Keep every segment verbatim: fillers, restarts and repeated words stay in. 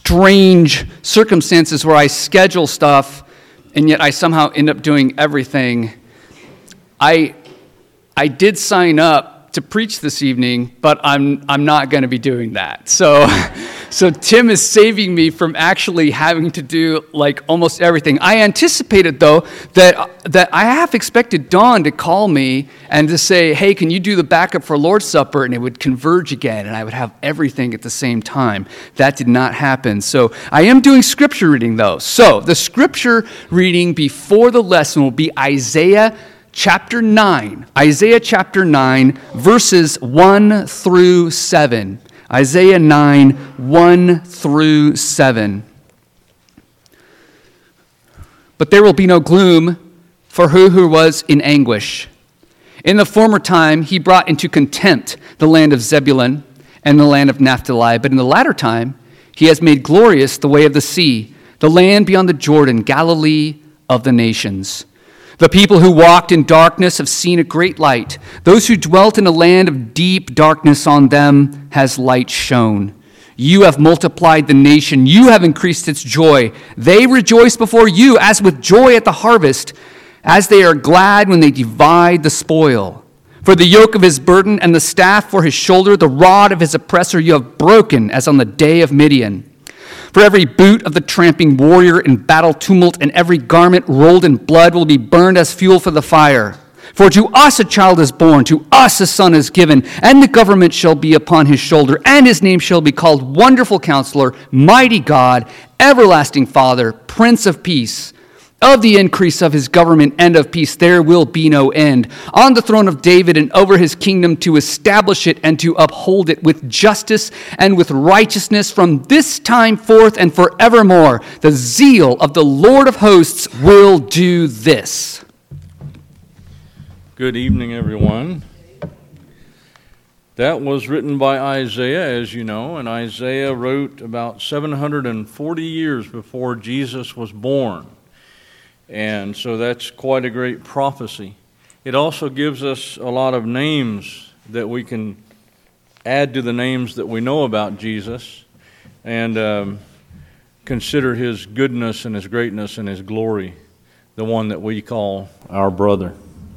strange circumstances where I schedule stuff, and yet I somehow end up doing everything. I I did sign up to preach this evening, but I'm I'm not going to be doing that. So so Tim is saving me from actually having to do like almost everything. I anticipated though that that I have expected Dawn to call me and to say, "Hey, can you do the backup for Lord's Supper?" and it would converge again and I would have everything at the same time. That did not happen. So I am doing scripture reading though. So the scripture reading before the lesson will be Isaiah chapter nine. Isaiah chapter nine, verses one through seven. Isaiah nine, one through seven. But there will be no gloom for her who was in anguish. In the former time he brought into contempt the land of Zebulun and the land of Naphtali, but in the latter time he has made glorious the way of the sea, the land beyond the Jordan, Galilee of the nations. The people who walked in darkness have seen a great light. Those who dwelt in a land of deep darkness, on them has light shone. You have multiplied the nation. You have increased its joy. They rejoice before you as with joy at the harvest, as they are glad when they divide the spoil. For the yoke of his burden and the staff for his shoulder, the rod of his oppressor you have broken as on the day of Midian. For every boot of the tramping warrior in battle tumult and every garment rolled in blood will be burned as fuel for the fire. For to us a child is born, to us a son is given, and the government shall be upon his shoulder, and his name shall be called Wonderful Counselor, Mighty God, Everlasting Father, Prince of Peace. Of the increase of his government and of peace there will be no end. On the throne of David and over his kingdom, to establish it and to uphold it with justice and with righteousness from this time forth and forevermore. The zeal of the Lord of hosts will do this. Good evening, everyone. That was written by Isaiah, as you know, and Isaiah wrote about seven hundred forty years before Jesus was born. And so that's quite a great prophecy. It also gives us a lot of names that we can add to the names that we know about Jesus and um, consider his goodness and his greatness and his glory, the one that we call our brother.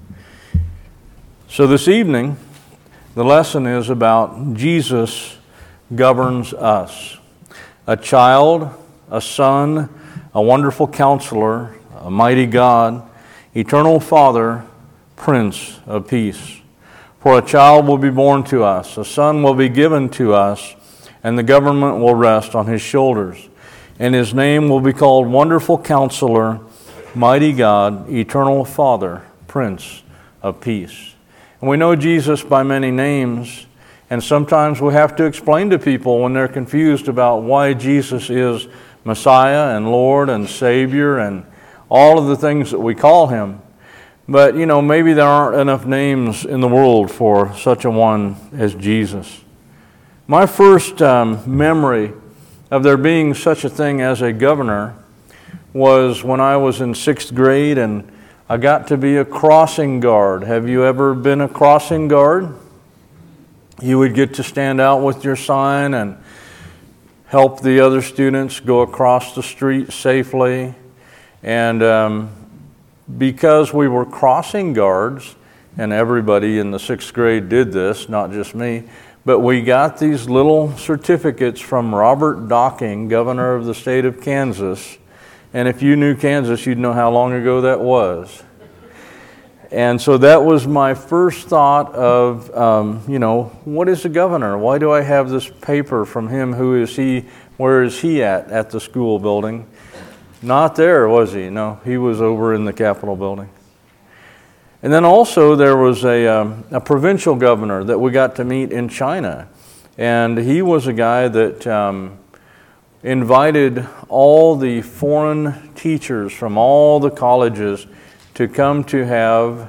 So this evening, the lesson is about Jesus governs us. A child, a son, a wonderful counselor, a mighty God, eternal Father, Prince of Peace. For a child will be born to us, a son will be given to us, and the government will rest on his shoulders. And his name will be called Wonderful Counselor, Mighty God, Eternal Father, Prince of Peace. And we know Jesus by many names, and sometimes we have to explain to people when they're confused about why Jesus is Messiah and Lord and Savior and all of the things that we call him. But, you know, maybe there aren't enough names in the world for such a one as Jesus. My first um, memory of there being such a thing as a governor was when I was in sixth grade and I got to be a crossing guard. Have you ever been a crossing guard? You would get to stand out with your sign and help the other students go across the street safely. And um, because we were crossing guards, and everybody in the sixth grade did this, not just me, but we got these little certificates from Robert Docking, governor of the state of Kansas. And if you knew Kansas, you'd know how long ago that was. And so that was my first thought of, um, you know, what is a governor? Why do I have this paper from him? Who is he? Where is he at, at the school building? Not there, was he? No, he was over in the Capitol building. And then also there was a, um, a provincial governor that we got to meet in China. And he was a guy that um, invited all the foreign teachers from all the colleges to come to have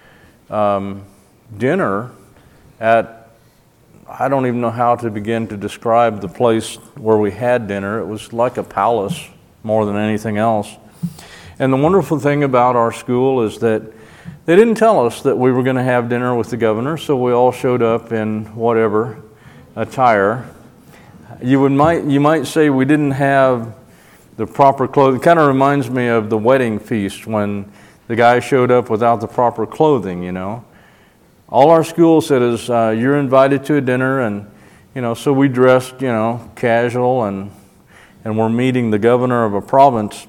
um, dinner at, I don't even know how to begin to describe the place where we had dinner. It was like a palace more than anything else. And the wonderful thing about our school is that they didn't tell us that we were going to have dinner with the governor, so we all showed up in whatever attire. you would might you might say we didn't have the proper clothing. It kind of reminds me of the wedding feast when the guy showed up without the proper clothing, you know. All our school said is, uh, you're invited to a dinner, and, you know, so we dressed, you know, casual, and and we're meeting the governor of a province.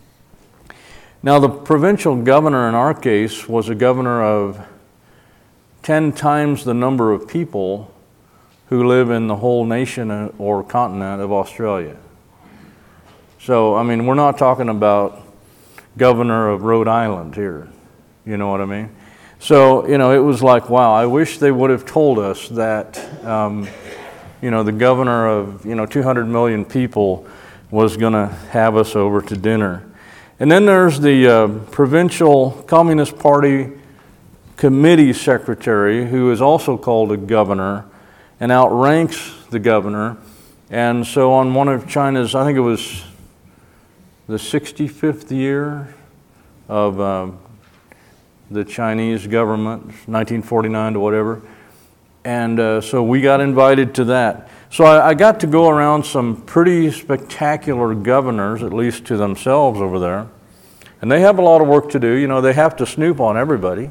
Now, the provincial governor in our case was a governor of ten times the number of people who live in the whole nation or continent of Australia. So, I mean, we're not talking about governor of Rhode Island here, you know what I mean? So, you know, it was like, wow, I wish they would have told us that, um, you know, the governor of, you know, two hundred million people was going to have us over to dinner. And then there's the uh, provincial Communist Party committee secretary, who is also called a governor and outranks the governor. And so on one of China's, I think it was the sixty-fifth year of um, the Chinese government, nineteen forty-nine to whatever. And uh, so we got invited to that. So I, I got to go around some pretty spectacular governors, at least to themselves over there. And they have a lot of work to do. You know, they have to snoop on everybody.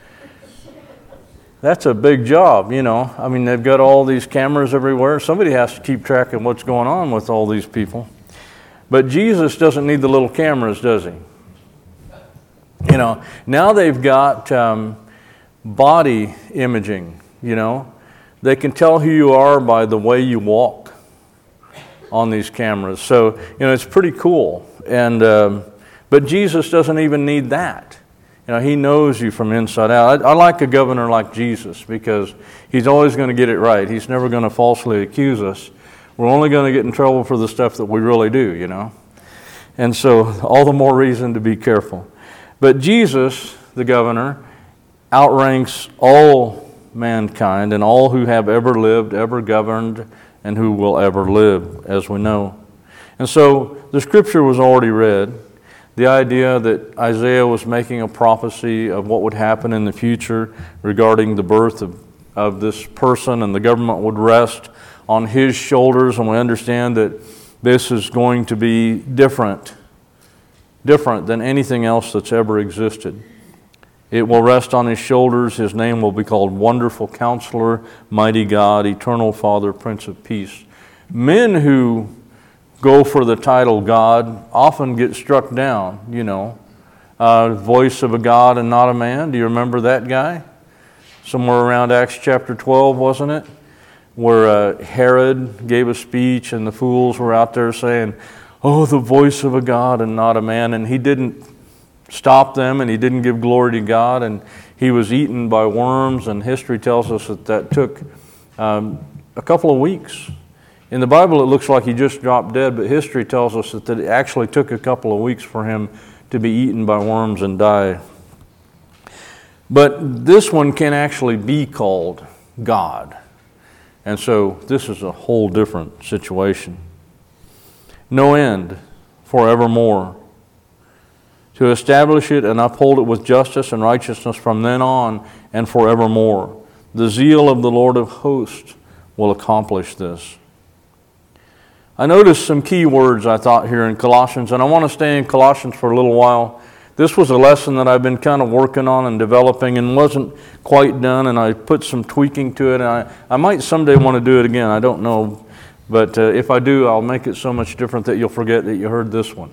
That's a big job, you know. I mean, they've got all these cameras everywhere. Somebody has to keep track of what's going on with all these people. But Jesus doesn't need the little cameras, does he? You know, now they've got um, body imaging, you know. They can tell who you are by the way you walk on these cameras. So, you know, it's pretty cool. And um, but Jesus doesn't even need that. You know, he knows you from inside out. I, I like a governor like Jesus because he's always going to get it right. He's never going to falsely accuse us. We're only going to get in trouble for the stuff that we really do, you know. And so all the more reason to be careful. But Jesus, the governor, outranks all mankind and all who have ever lived, ever governed, and who will ever live, as we know. And so the scripture was already read. The idea that Isaiah was making a prophecy of what would happen in the future regarding the birth of, of this person, and the government would rest on his shoulders, and we understand that this is going to be different, different than anything else that's ever existed. It will rest on his shoulders. His name will be called Wonderful Counselor, Mighty God, Eternal Father, Prince of Peace. Men who go for the title God often get struck down, you know. Uh, voice of a God and not a man. Do you remember that guy? Somewhere around Acts chapter twelve, wasn't it? Where uh, Herod gave a speech and the fools were out there saying, oh, the voice of a God and not a man. And he didn't stop them, and he didn't give glory to God, and he was eaten by worms, and history tells us that that took um, a couple of weeks. In the Bible, it looks like he just dropped dead, but history tells us that it actually took a couple of weeks for him to be eaten by worms and die. But this one can actually be called God. And so this is a whole different situation. No end, forevermore. To establish it and uphold it with justice and righteousness from then on and forevermore. The zeal of the Lord of hosts will accomplish this. I noticed some key words I thought here in Colossians, and I want to stay in Colossians for a little while. This was a lesson that I've been kind of working on and developing and wasn't quite done, and I put some tweaking to it. And I, I might someday want to do it again. I don't know. But uh, if I do, I'll make it so much different that you'll forget that you heard this one.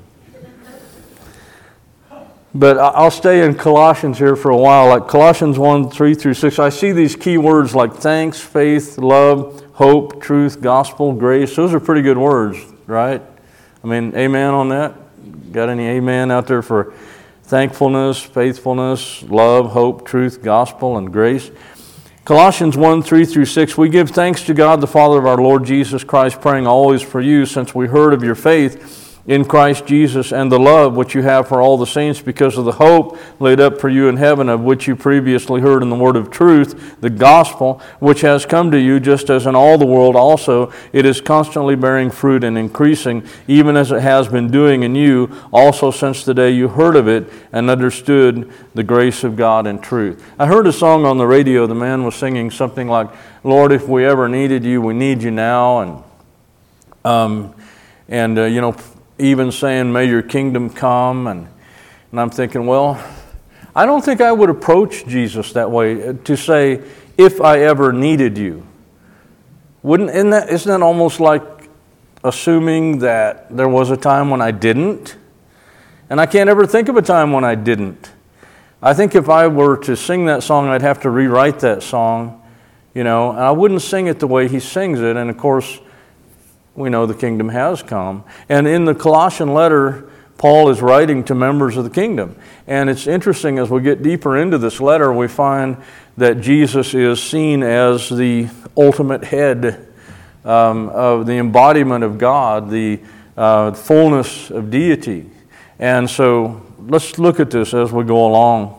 But I'll stay in Colossians here for a while. Like Colossians one, three through six, I see these key words like thanks, faith, love, hope, truth, gospel, grace. Those are pretty good words, right? I mean, amen on that? Got any amen out there for thankfulness, faithfulness, love, hope, truth, gospel, and grace? Colossians one, three through six, we give thanks to God the Father of our Lord Jesus Christ, praying always for you, since we heard of your faith in Christ Jesus and the love which you have for all the saints, because of the hope laid up for you in heaven, of which you previously heard in the word of truth, the gospel, which has come to you, just as in all the world also it is constantly bearing fruit and increasing, even as it has been doing in you also since the day you heard of it and understood the grace of God in truth. I heard a song on the radio. The man was singing something like, Lord, if we ever needed you, we need you now. And Um, and, uh, you know, even saying, may your kingdom come. And, and I'm thinking, well, I don't think I would approach Jesus that way, to say, if I ever needed you. Wouldn't, isn't that, isn't that almost like assuming that there was a time when I didn't? And I can't ever think of a time when I didn't. I think if I were to sing that song, I'd have to rewrite that song, you know, and I wouldn't sing it the way he sings it. And of course, we know the kingdom has come. And in the Colossian letter, Paul is writing to members of the kingdom. And it's interesting, as we get deeper into this letter, we find that Jesus is seen as the ultimate head um, of the embodiment of God, the uh, fullness of deity. And so let's look at this as we go along.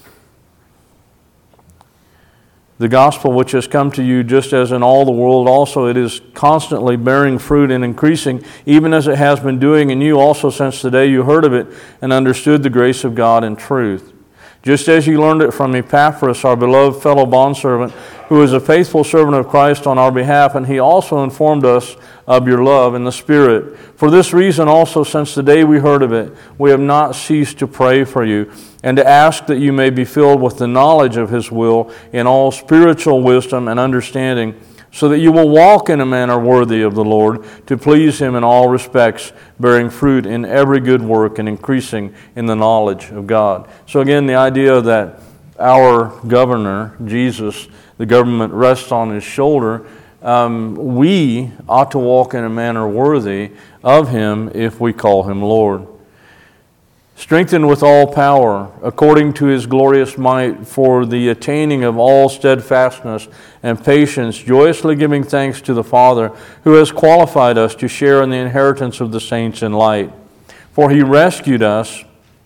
The gospel which has come to you, just as in all the world also, it is constantly bearing fruit and increasing, even as it has been doing in you also since the day you heard of it and understood the grace of God in truth. Just as you learned it from Epaphras, our beloved fellow bondservant, who is a faithful servant of Christ on our behalf, and he also informed us of your love in the Spirit. For this reason also, since the day we heard of it, we have not ceased to pray for you, and to ask that you may be filled with the knowledge of his will in all spiritual wisdom and understanding, so that you will walk in a manner worthy of the Lord, to please him in all respects, bearing fruit in every good work and increasing in the knowledge of God. So again, the idea that our governor, Jesus, the government rests on his shoulder, um, we ought to walk in a manner worthy of him if we call him Lord. Strengthened with all power, according to his glorious might, for the attaining of all steadfastness and patience, joyously giving thanks to the Father, who has qualified us to share in the inheritance of the saints in light. For he rescued us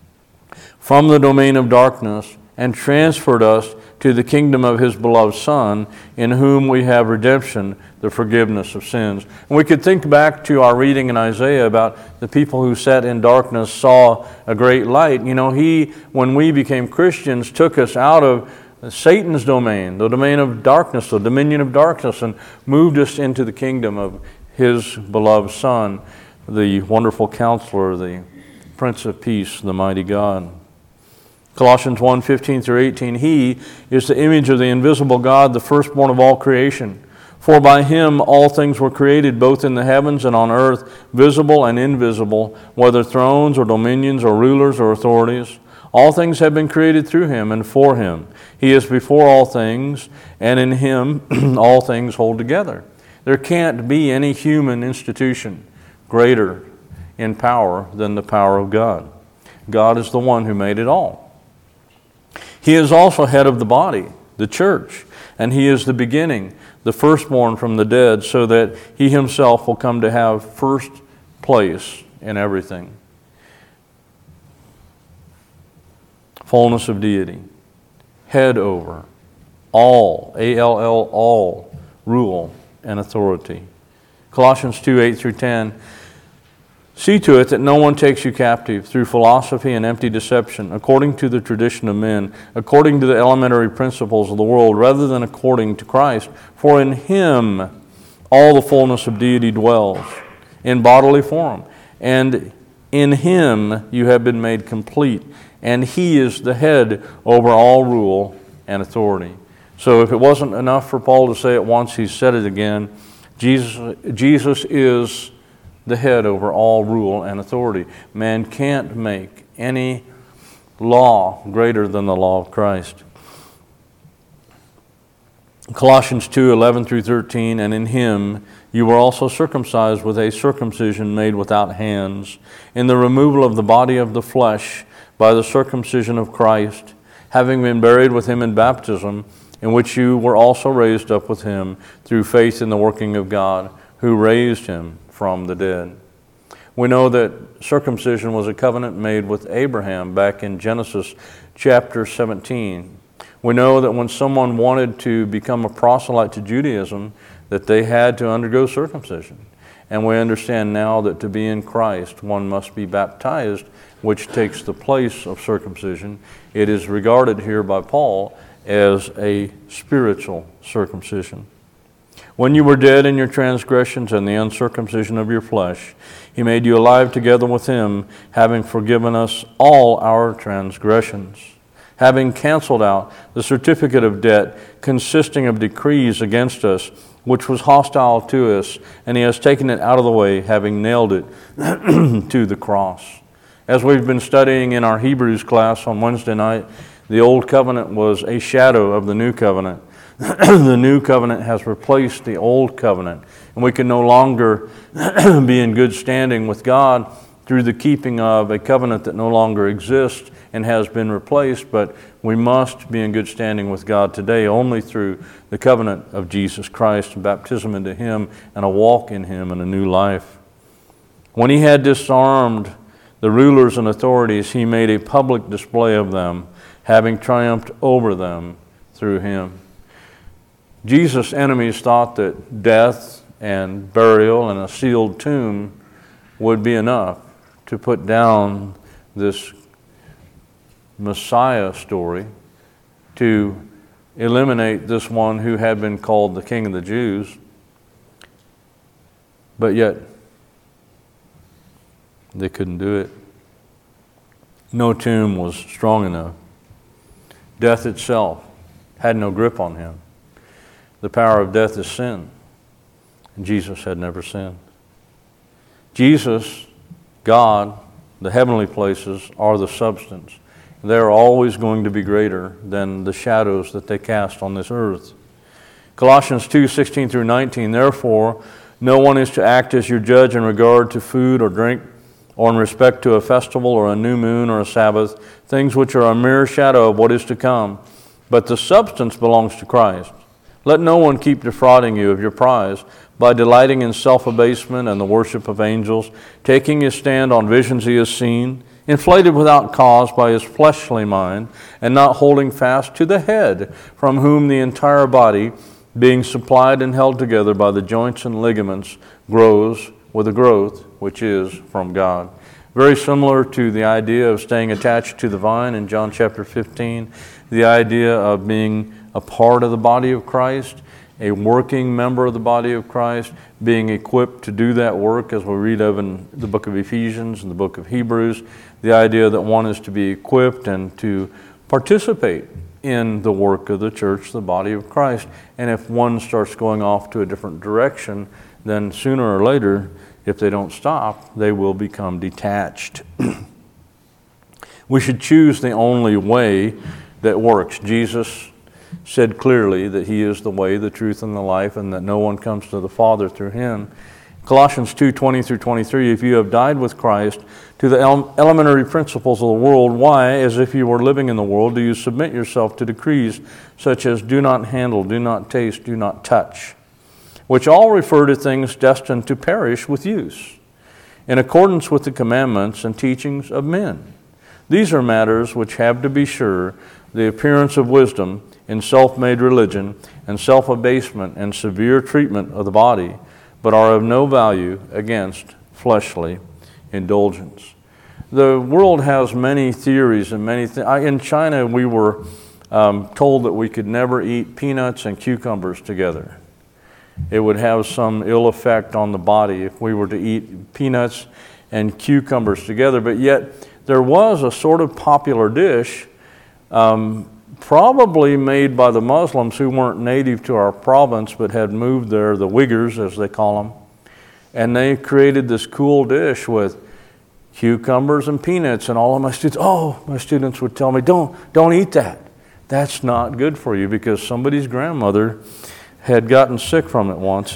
from the domain of darkness and transferred us to the kingdom of his beloved Son, in whom we have redemption, the forgiveness of sins. And we could think back to our reading in Isaiah about the people who sat in darkness saw a great light. You know, he, when we became Christians, took us out of Satan's domain, the domain of darkness, the dominion of darkness, and moved us into the kingdom of his beloved Son, the wonderful Counselor, the Prince of Peace, the mighty God. Colossians one, fifteen through eighteen, he is the image of the invisible God, the firstborn of all creation. For by him all things were created, both in the heavens and on earth, visible and invisible, whether thrones or dominions or rulers or authorities. All things have been created through him and for him. He is before all things, and in him all things hold together. There can't be any human institution greater in power than the power of God. God is the one who made it all. He is also head of the body, the church, and he is the beginning, the firstborn from the dead, so that he himself will come to have first place in everything. Fullness of deity, head over, all, A L L, all, rule and authority. Colossians two, eight through ten, see to it that no one takes you captive through philosophy and empty deception, according to the tradition of men, according to the elementary principles of the world, rather than according to Christ. For in him all the fullness of deity dwells, in bodily form, and in him you have been made complete, and he is the head over all rule and authority. So if it wasn't enough for Paul to say it once, he said it again. Jesus, Jesus is the head over all rule and authority. Man can't make any law greater than the law of Christ. Colossians two, eleven through thirteen, and in him you were also circumcised with a circumcision made without hands, in the removal of the body of the flesh by the circumcision of Christ, having been buried with him in baptism, in which you were also raised up with him through faith in the working of God, who raised him from the dead. We know that circumcision was a covenant made with Abraham back in Genesis chapter seventeen. We know that when someone wanted to become a proselyte to Judaism, that they had to undergo circumcision. And we understand now that to be in Christ, one must be baptized, which takes the place of circumcision. It is regarded here by Paul as a spiritual circumcision. When you were dead in your transgressions and the uncircumcision of your flesh, he made you alive together with him, having forgiven us all our transgressions, having canceled out the certificate of debt consisting of decrees against us, which was hostile to us, and he has taken it out of the way, having nailed it to the cross. As we've been studying in our Hebrews class on Wednesday night, the old covenant was a shadow of the new covenant. The new covenant has replaced the old covenant, and we can no longer be in good standing with God through the keeping of a covenant that no longer exists and has been replaced, but we must be in good standing with God today only through the covenant of Jesus Christ and baptism into him and a walk in him and a new life. When he had disarmed the rulers and authorities, he made a public display of them, having triumphed over them through him. Jesus' enemies thought that death and burial and a sealed tomb would be enough to put down this Messiah story, to eliminate this one who had been called the King of the Jews. But yet, they couldn't do it. No tomb was strong enough. Death itself had no grip on him. The power of death is sin, and Jesus had never sinned. Jesus, God, the heavenly places are the substance. They're always going to be greater than the shadows that they cast on this earth. Colossians two, sixteen through nineteen, therefore, no one is to act as your judge in regard to food or drink, or in respect to a festival or a new moon or a Sabbath, things which are a mere shadow of what is to come, but the substance belongs to Christ. Let no one keep defrauding you of your prize by delighting in self-abasement and the worship of angels, taking his stand on visions he has seen, inflated without cause by his fleshly mind, and not holding fast to the head, from whom the entire body, being supplied and held together by the joints and ligaments, grows with a growth which is from God. Very similar to the idea of staying attached to the vine in John chapter fifteen, the idea of being a part of the body of Christ, a working member of the body of Christ, being equipped to do that work, as we read of in the book of Ephesians and the book of Hebrews, the idea that one is to be equipped and to participate in the work of the church, the body of Christ. And if one starts going off to a different direction, then sooner or later, if they don't stop, they will become detached. We should choose the only way that works. Jesus said clearly that he is the way, the truth, and the life, and that no one comes to the Father through him. Colossians two, twenty through twenty-three, if you have died with Christ to the elementary principles of the world, why, as if you were living in the world, do you submit yourself to decrees such as do not handle, do not taste, do not touch, which all refer to things destined to perish with use, in accordance with the commandments and teachings of men. These are matters which have, to be sure, the appearance of wisdom in self-made religion and self-abasement and severe treatment of the body, but are of no value against fleshly indulgence. The world has many theories and many things. In China, we were um, told that we could never eat peanuts and cucumbers together. It would have some ill effect on the body if we were to eat peanuts and cucumbers together. But yet, there was a sort of popular dish um, probably made by the Muslims who weren't native to our province but had moved there, the Uyghurs as they call them, and they created this cool dish with cucumbers and peanuts, and all of my students, oh, my students would tell me, don't, don't eat that. That's not good for you, because somebody's grandmother had gotten sick from it once.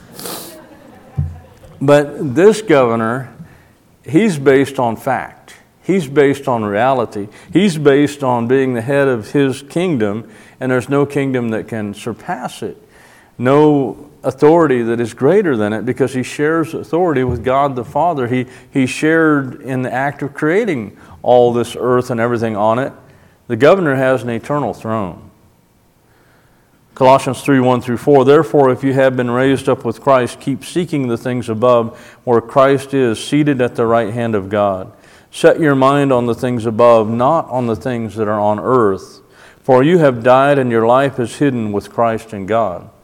But this governor, he's based on fact. He's based on reality. He's based on being the head of his kingdom, and there's no kingdom that can surpass it. No authority that is greater than it, because he shares authority with God the Father. He, he shared in the act of creating all this earth and everything on it. The governor has an eternal throne. Colossians three, one through four, therefore, if you have been raised up with Christ, keep seeking the things above, where Christ is, seated at the right hand of God. Set your mind on the things above, not on the things that are on earth. For you have died, and your life is hidden with Christ in God.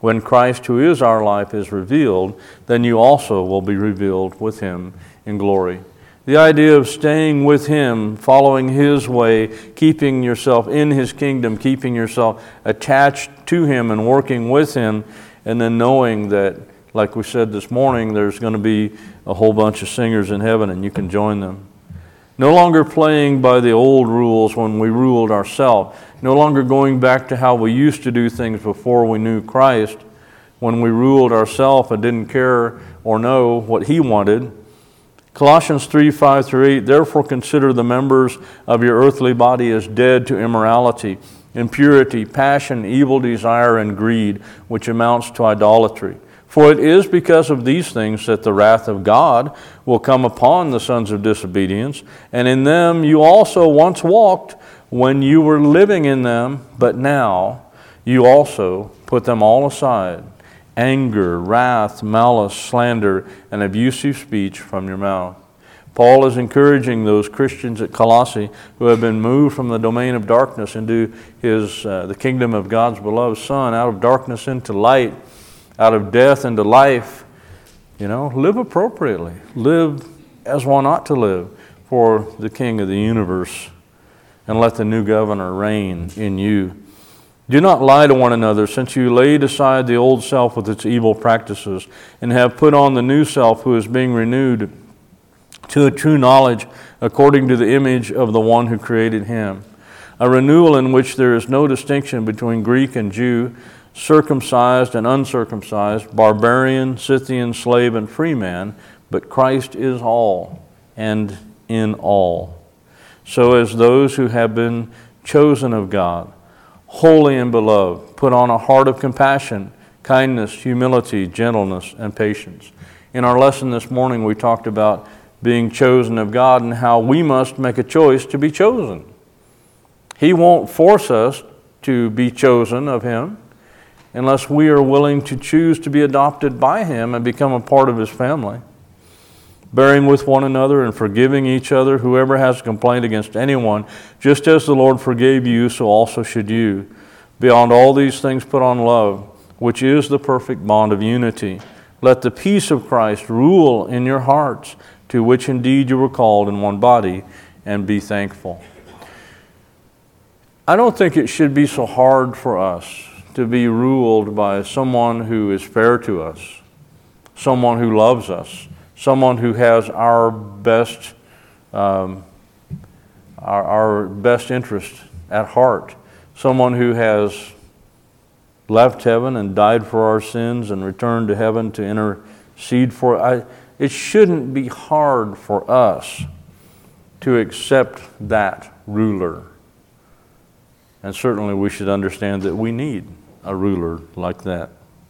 When Christ, who is our life, is revealed, then you also will be revealed with him in glory. The idea of staying with him, following his way, keeping yourself in his kingdom, keeping yourself attached to him and working with him, and then knowing that, like we said this morning, there's going to be a whole bunch of singers in heaven and you can join them. No longer playing by the old rules when we ruled ourselves. No longer going back to how we used to do things before we knew Christ, when we ruled ourselves and didn't care or know what he wanted. Colossians three, five through eight, therefore consider the members of your earthly body as dead to immorality, impurity, passion, evil desire, and greed, which amounts to idolatry. For it is because of these things that the wrath of God will come upon the sons of disobedience, and in them you also once walked when you were living in them, but now you also put them all aside. Anger, wrath, malice, slander, and abusive speech from your mouth. Paul is encouraging those Christians at Colossae who have been moved from the domain of darkness into his, uh, the kingdom of God's beloved Son, out of darkness into light, out of death into life. You know, live appropriately. Live as one ought to live for the King of the universe, and let the new governor reign in you. Do not lie to one another, since you laid aside the old self with its evil practices, and have put on the new self, who is being renewed to a true knowledge according to the image of the one who created him. A renewal in which there is no distinction between Greek and Jew, circumcised and uncircumcised, barbarian, Scythian, slave, and free man, but Christ is all and in all. So as those who have been chosen of God, holy and beloved, put on a heart of compassion, kindness, humility, gentleness, and patience. In our lesson this morning, we talked about being chosen of God and how we must make a choice to be chosen. He won't force us to be chosen of him unless we are willing to choose to be adopted by him and become a part of his family. Bearing with one another and forgiving each other, whoever has a complaint against anyone, just as the Lord forgave you, so also should you. Beyond all these things put on love, which is the perfect bond of unity. Let the peace of Christ rule in your hearts, to which indeed you were called in one body, and be thankful. I don't think it should be so hard for us to be ruled by someone who is fair to us, someone who loves us, someone who has our best, um, our, our best interest at heart, someone who has left heaven and died for our sins and returned to heaven to intercede for. I, it shouldn't be hard for us to accept that ruler. And certainly we should understand that we need a ruler like that.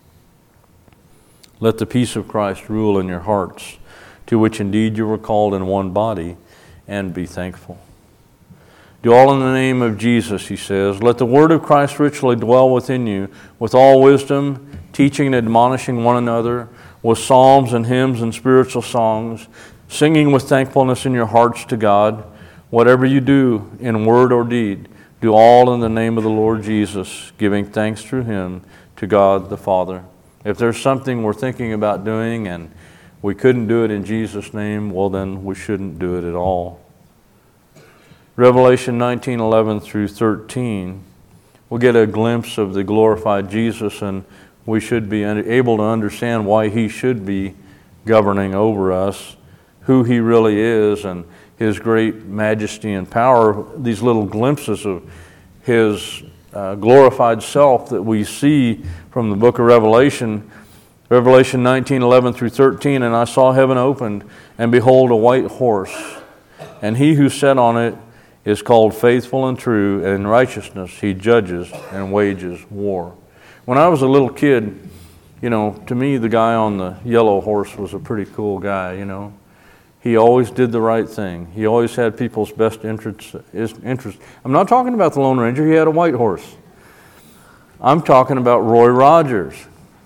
Let the peace of Christ rule in your hearts, to which indeed you were called in one body, and be thankful. Do all in the name of Jesus, he says. Let the word of Christ richly dwell within you, with all wisdom, teaching and admonishing one another, with psalms and hymns and spiritual songs, singing with thankfulness in your hearts to God. Whatever you do, in word or deed, do all in the name of the Lord Jesus, giving thanks through him to God the Father. If there's something we're thinking about doing and we couldn't do it in Jesus' name, well then we shouldn't do it at all. Revelation nineteen, eleven through thirteen, we'll get a glimpse of the glorified Jesus, and we should be able to understand why he should be governing over us, who he really is, and his great majesty and power. These little glimpses of his uh, glorified self that we see from the book of Revelation. Revelation nineteen, eleven through thirteen, and I saw heaven opened, and behold, a white horse, and he who sat on it is called Faithful and True, and in righteousness he judges and wages war. When I was a little kid, you know, to me the guy on the yellow horse was a pretty cool guy, you know. He always did the right thing. He always had people's best interests. Interest. I'm not talking about the Lone Ranger. He had a white horse. I'm talking about Roy Rogers.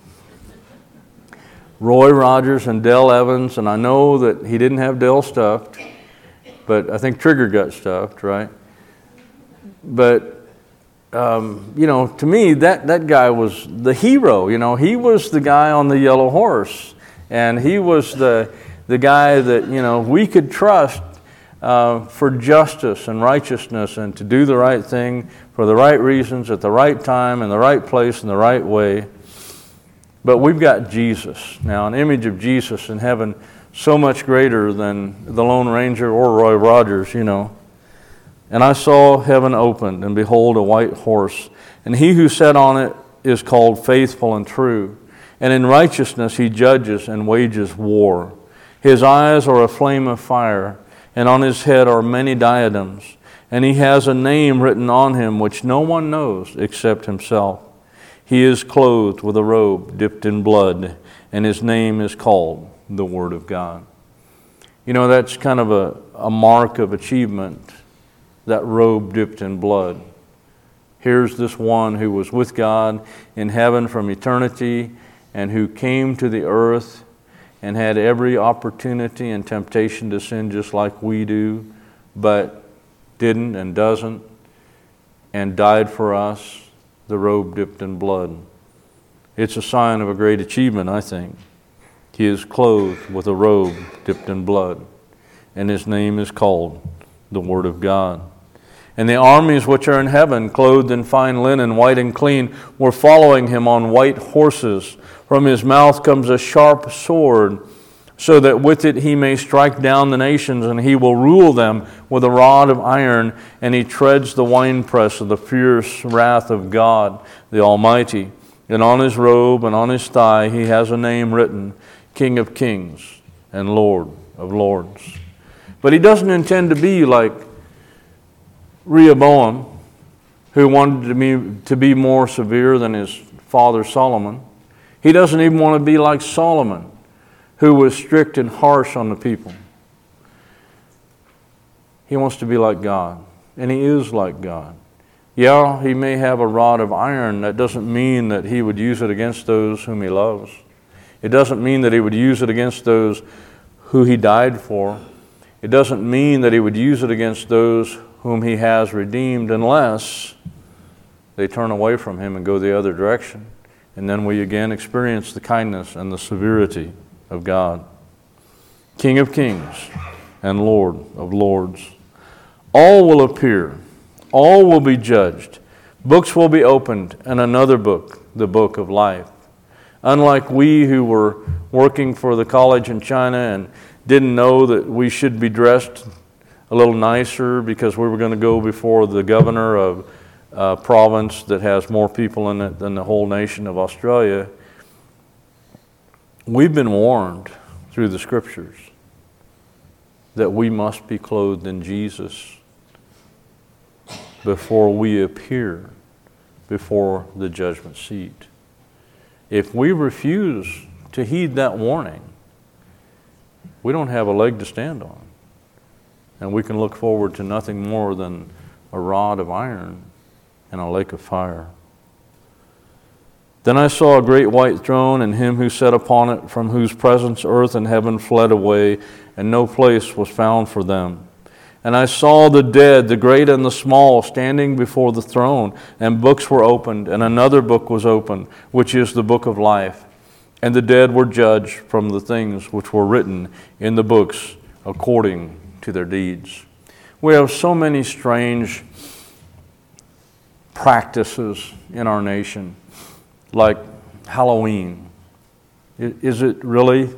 Roy Rogers and Dale Evans, and I know that he didn't have Dale stuffed, but I think Trigger got stuffed, right? But um, you know, to me, that, that guy was the hero. You know, he was the guy on the yellow horse. And he was the, the guy that, you know, we could trust uh, for justice and righteousness and to do the right thing for the right reasons at the right time in the right place in the right way. But we've got Jesus now, an image of Jesus in heaven so much greater than the Lone Ranger or Roy Rogers, you know. And I saw heaven opened, and behold, a white horse. And he who sat on it is called Faithful and True. And in righteousness he judges and wages war. His eyes are a flame of fire, and on his head are many diadems. And he has a name written on him which no one knows except himself. He is clothed with a robe dipped in blood, and his name is called the Word of God. You know, that's kind of a, a mark of achievement, that robe dipped in blood. Here's this one who was with God in heaven from eternity and who came to the earth and had every opportunity and temptation to sin just like we do, but didn't and doesn't, and died for us, the robe dipped in blood. It's a sign of a great achievement, I think. He is clothed with a robe dipped in blood, and his name is called the Word of God. And the armies which are in heaven, clothed in fine linen, white and clean, were following him on white horses. From his mouth comes a sharp sword, so that with it he may strike down the nations, and he will rule them with a rod of iron, and he treads the winepress of the fierce wrath of God the Almighty. And on his robe and on his thigh he has a name written, King of Kings and Lord of Lords. But he doesn't intend to be like Rehoboam, who wanted to be, to be more severe than his father Solomon. He doesn't even want to be like Solomon, who was strict and harsh on the people. He wants to be like God, and he is like God. Yeah, he may have a rod of iron. That doesn't mean that he would use it against those whom he loves. It doesn't mean that he would use it against those who he died for. It doesn't mean that he would use it against those whom he has redeemed, unless they turn away from him and go the other direction. And then we again experience the kindness and the severity of God. King of Kings and Lord of Lords. All will appear. All will be judged. Books will be opened, and another book, the book of life. Unlike we who were working for the college in China and didn't know that we should be dressed a little nicer because we were going to go before the governor of a province that has more people in it than the whole nation of Australia, we've been warned through the Scriptures that we must be clothed in Jesus before we appear before the judgment seat. If we refuse to heed that warning, we don't have a leg to stand on. And we can look forward to nothing more than a rod of iron and a lake of fire. Then I saw a great white throne, and him who sat upon it, from whose presence earth and heaven fled away, and no place was found for them. And I saw the dead, the great and the small, standing before the throne, and books were opened, and another book was opened, which is the book of life. And the dead were judged from the things which were written in the books according to their deeds. We have so many strange practices in our nation, like Halloween. Is it really?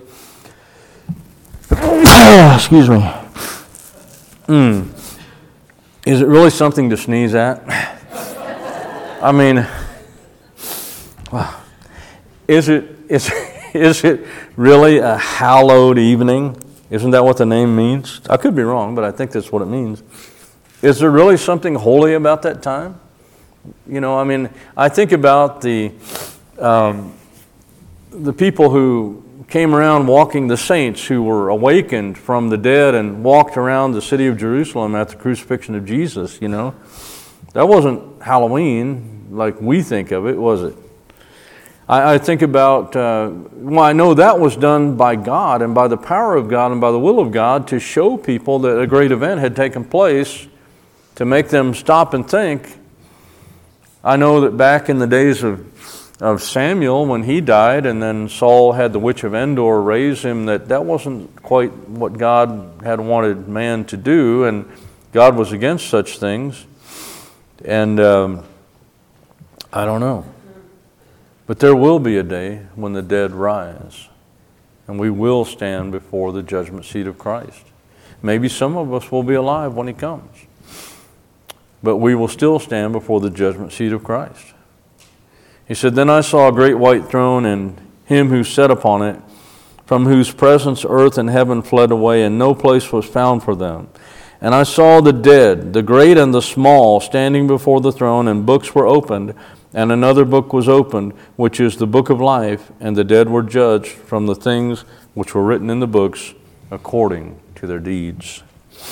Excuse me. Mm. Is it really something to sneeze at? I mean, wow. Is it is is it really a hallowed evening? Isn't that what the name means? I could be wrong, but I think that's what it means. Is there really something holy about that time? You know, I mean, I think about the um, the people who came around walking, the saints who were awakened from the dead and walked around the city of Jerusalem at the crucifixion of Jesus, you know. That wasn't Halloween like we think of it, was it? I, I think about, uh, well, I know that was done by God and by the power of God and by the will of God to show people that a great event had taken place, to make them stop and think I know that back in the days of, of Samuel, when he died, and then Saul had the witch of Endor raise him, that that wasn't quite what God had wanted man to do, and God was against such things. And um, I don't know. But there will be a day when the dead rise, and we will stand before the judgment seat of Christ. Maybe some of us will be alive when he comes, but we will still stand before the judgment seat of Christ. He said, "Then I saw a great white throne and him who sat upon it, from whose presence earth and heaven fled away, and no place was found for them. And I saw the dead, the great and the small, standing before the throne, and books were opened, and another book was opened, which is the book of life, and the dead were judged from the things which were written in the books according to their deeds."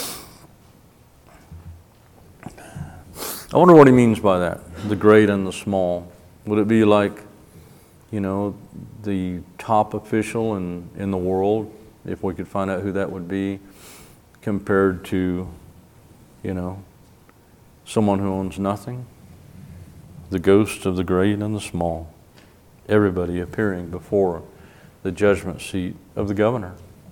I wonder what he means by that, the great and the small. Would it be like, you know, the top official in, in the world, if we could find out who that would be, compared to, you know, someone who owns nothing? The ghost of the great and the small, everybody appearing before the judgment seat of the governor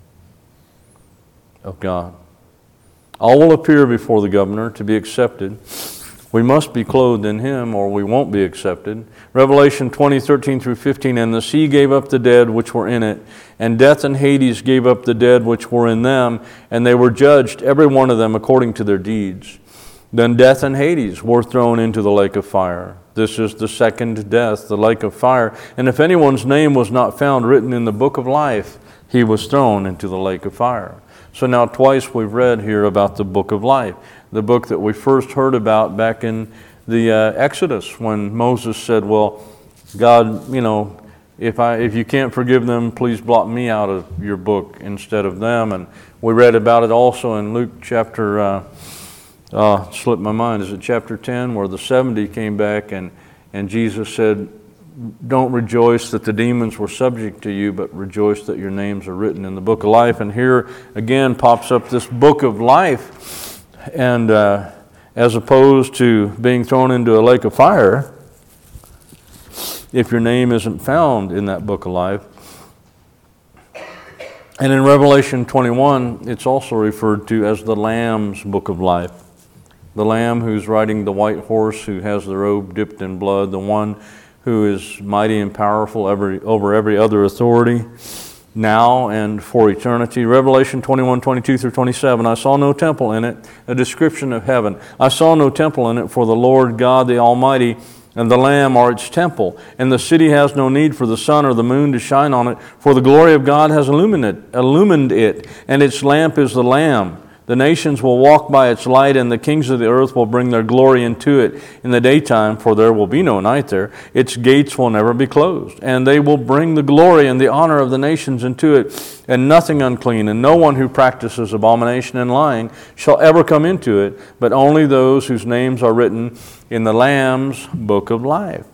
of God. All will appear before the governor to be accepted. We must be clothed in him, or we won't be accepted. Revelation twenty, thirteen through fifteen, "And the sea gave up the dead which were in it, and death and Hades gave up the dead which were in them, and they were judged, every one of them according to their deeds. Then death and Hades were thrown into the lake of fire. This is the second death, the lake of fire. And if anyone's name was not found written in the book of life, he was thrown into the lake of fire." So now twice we've read here about the book of life, the book that we first heard about back in the uh, Exodus, when Moses said, "Well, God, you know, if I if you can't forgive them, please blot me out of your book instead of them." And we read about it also in Luke chapter, uh, uh, slipped my mind, is it chapter ten, where the seventy came back and, and Jesus said, "Don't rejoice that the demons were subject to you, but rejoice that your names are written in the book of life." And here again pops up this book of life, and uh, as opposed to being thrown into a lake of fire, if your name isn't found in that book of life. And in Revelation twenty-one, it's also referred to as the Lamb's book of life. The Lamb who's riding the white horse, who has the robe dipped in blood, the one who is mighty and powerful every, over every other authority, now and for eternity. Revelation twenty-one, twenty-two through twenty-seven, "I saw no temple in it," a description of heaven. "I saw no temple in it, for the Lord God the Almighty and the Lamb are its temple. And the city has no need for the sun or the moon to shine on it, for the glory of God has illumined it, illumined it, and its lamp is the Lamb. The nations will walk by its light, and the kings of the earth will bring their glory into it in the daytime, for there will be no night there. Its gates will never be closed, and they will bring the glory and the honor of the nations into it, and nothing unclean, and no one who practices abomination and lying shall ever come into it, but only those whose names are written in the Lamb's book of life."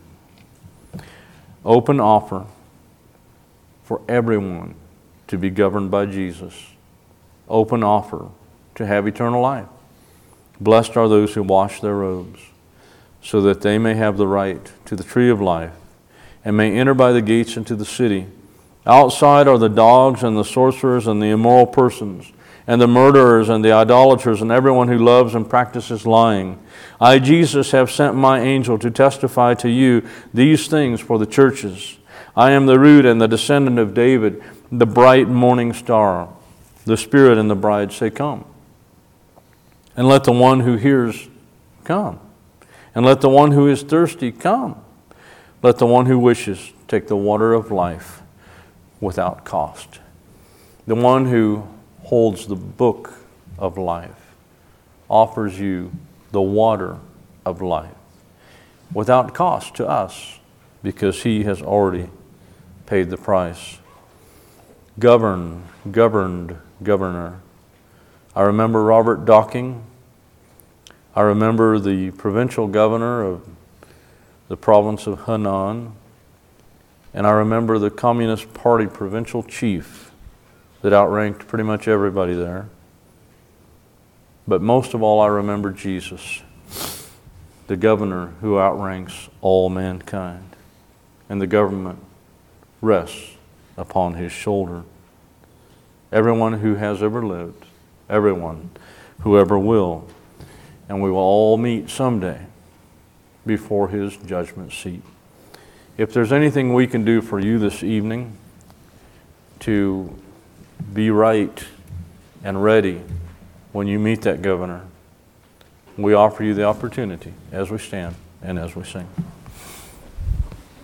Open offer for everyone to be governed by Jesus. Open offer to have eternal life. "Blessed are those who wash their robes, so that they may have the right to the tree of life, and may enter by the gates into the city. Outside are the dogs and the sorcerers and the immoral persons, and the murderers and the idolaters, and everyone who loves and practices lying. I, Jesus, have sent my angel to testify to you these things for the churches. I am the root and the descendant of David, the bright morning star. The Spirit and the bride say, 'Come.' And let the one who hears come. And let the one who is thirsty come. Let the one who wishes take the water of life without cost." The one who holds the book of life offers you the water of life without cost to us, because he has already paid the price. Govern, governed, governor. I remember Robert Docking. I remember the provincial governor of the province of Henan. And I remember the Communist Party provincial chief that outranked pretty much everybody there. But most of all, I remember Jesus, the governor who outranks all mankind, and the government rests upon his shoulder. Everyone who has ever lived, everyone who ever will, and we will all meet someday before his judgment seat. If there's anything we can do for you this evening to be right and ready when you meet that governor, we offer you the opportunity as we stand and as we sing.